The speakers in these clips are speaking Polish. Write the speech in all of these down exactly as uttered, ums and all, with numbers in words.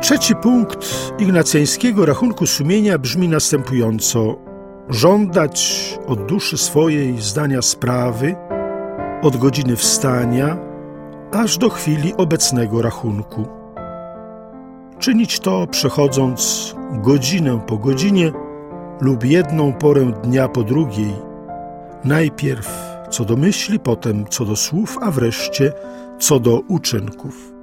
Trzeci punkt ignacjańskiego rachunku sumienia brzmi następująco: żądać od duszy swojej zdania sprawy od godziny wstania aż do chwili obecnego rachunku. Czynić to przechodząc godzinę po godzinie lub jedną porę dnia po drugiej, najpierw co do myśli, potem co do słów, a wreszcie co do uczynków.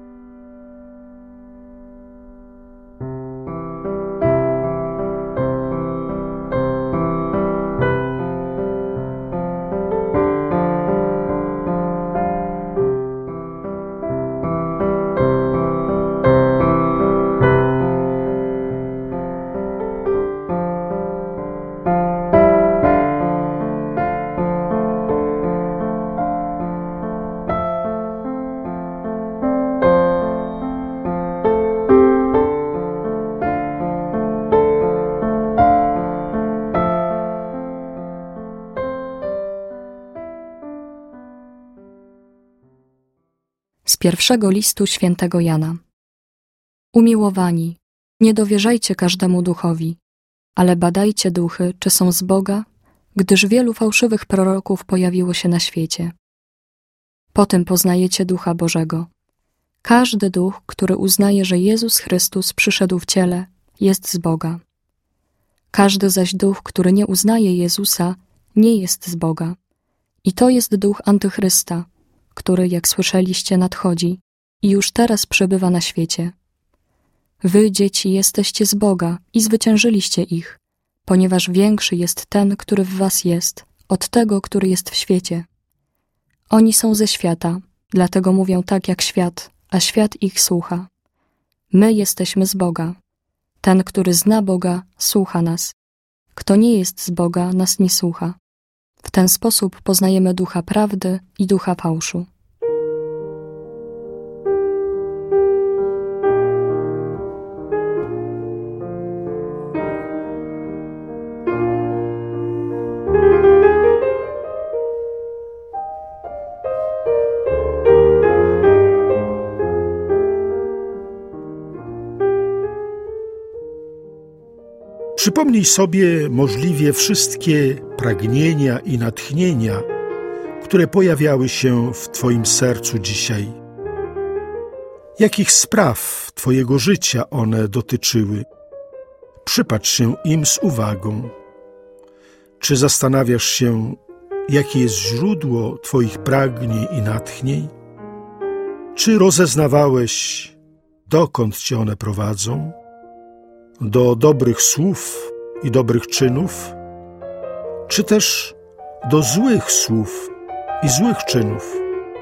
Z pierwszego listu świętego Jana. Umiłowani, nie dowierzajcie każdemu duchowi, ale badajcie duchy, czy są z Boga, gdyż wielu fałszywych proroków pojawiło się na świecie. Potem poznajecie Ducha Bożego. Każdy duch, który uznaje, że Jezus Chrystus przyszedł w ciele, jest z Boga. Każdy zaś duch, który nie uznaje Jezusa, nie jest z Boga. I to jest duch Antychrysta, który, jak słyszeliście, nadchodzi i już teraz przebywa na świecie. Wy, dzieci, jesteście z Boga i zwyciężyliście ich, ponieważ większy jest ten, który w was jest, od tego, który jest w świecie. Oni są ze świata, dlatego mówią tak jak świat, a świat ich słucha. My jesteśmy z Boga. Ten, który zna Boga, słucha nas. Kto nie jest z Boga, nas nie słucha. W ten sposób poznajemy ducha prawdy i ducha fałszu. Przypomnij sobie możliwie wszystkie pragnienia i natchnienia, które pojawiały się w Twoim sercu dzisiaj. Jakich spraw Twojego życia one dotyczyły? Przypatrz się im z uwagą. Czy zastanawiasz się, jakie jest źródło Twoich pragnień i natchnień? Czy rozeznawałeś, dokąd Cię one prowadzą? Do dobrych słów i dobrych czynów, czy też do złych słów i złych czynów?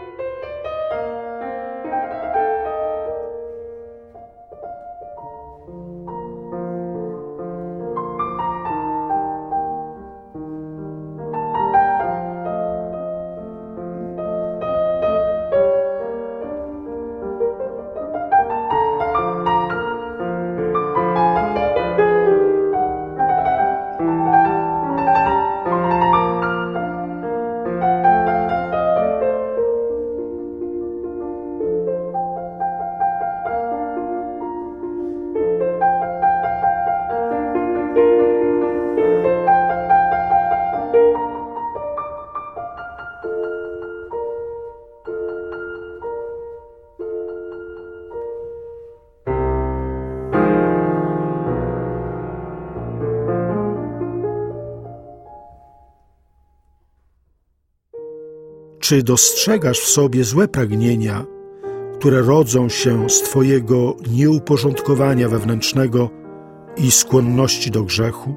Czy dostrzegasz w sobie złe pragnienia, które rodzą się z Twojego nieuporządkowania wewnętrznego i skłonności do grzechu?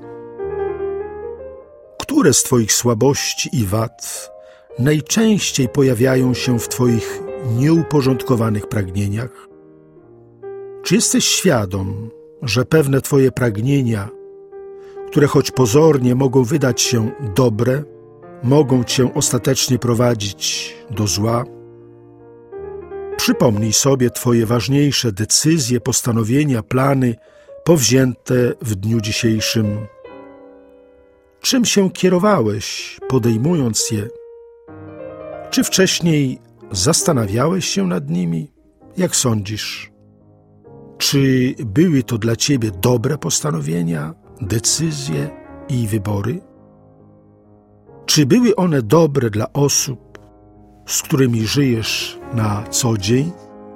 Które z Twoich słabości i wad najczęściej pojawiają się w Twoich nieuporządkowanych pragnieniach? Czy jesteś świadom, że pewne Twoje pragnienia, które choć pozornie mogą wydać się dobre, mogą Cię ostatecznie prowadzić do zła? Przypomnij sobie Twoje ważniejsze decyzje, postanowienia, plany powzięte w dniu dzisiejszym. Czym się kierowałeś, podejmując je? Czy wcześniej zastanawiałeś się nad nimi? Jak sądzisz? Czy Czy były to dla Ciebie dobre postanowienia, decyzje i wybory? Czy były one dobre dla osób, z którymi żyjesz na co dzień?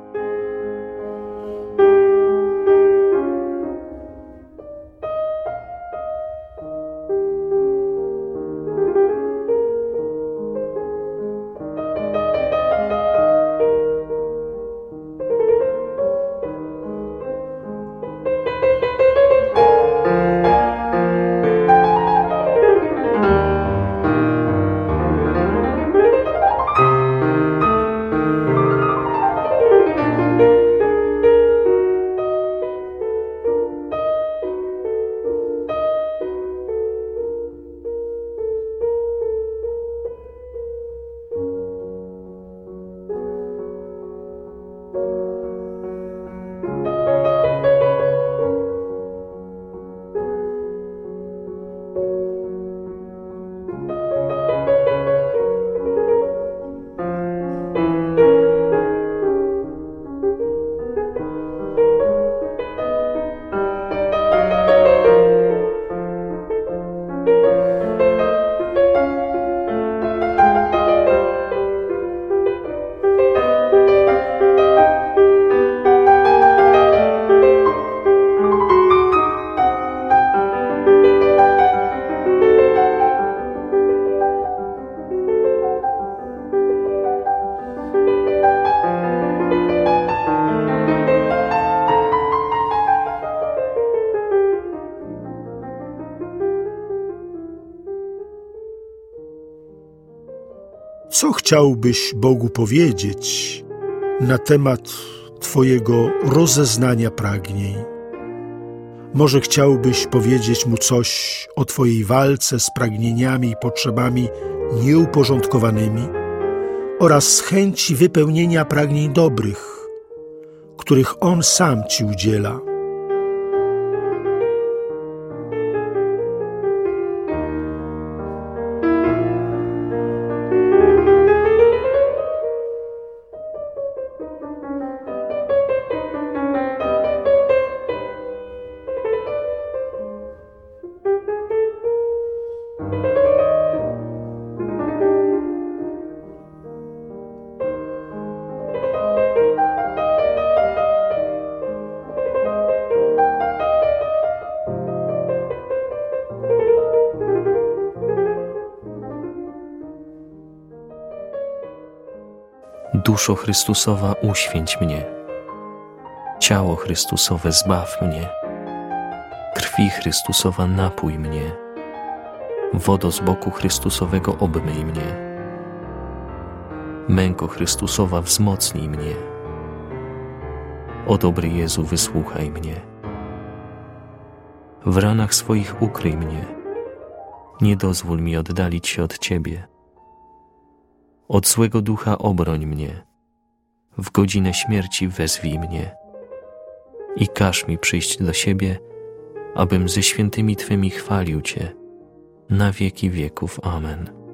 Co chciałbyś Bogu powiedzieć na temat Twojego rozeznania pragnień? Może chciałbyś powiedzieć Mu coś o Twojej walce z pragnieniami i potrzebami nieuporządkowanymi oraz chęci wypełnienia pragnień dobrych, których On sam Ci udziela. Duszo Chrystusowa, uświęć mnie. Ciało Chrystusowe, zbaw mnie. Krwi Chrystusowa, napój mnie. Wodo z boku Chrystusowego, obmyj mnie. Męko Chrystusowa, wzmocnij mnie. O dobry Jezu, wysłuchaj mnie. W ranach swoich ukryj mnie. Nie dozwól mi oddalić się od Ciebie. Od złego ducha obroń mnie. W godzinę śmierci wezwij mnie. I każ mi przyjść do siebie, abym ze świętymi Twymi chwalił Cię na wieki wieków. Amen.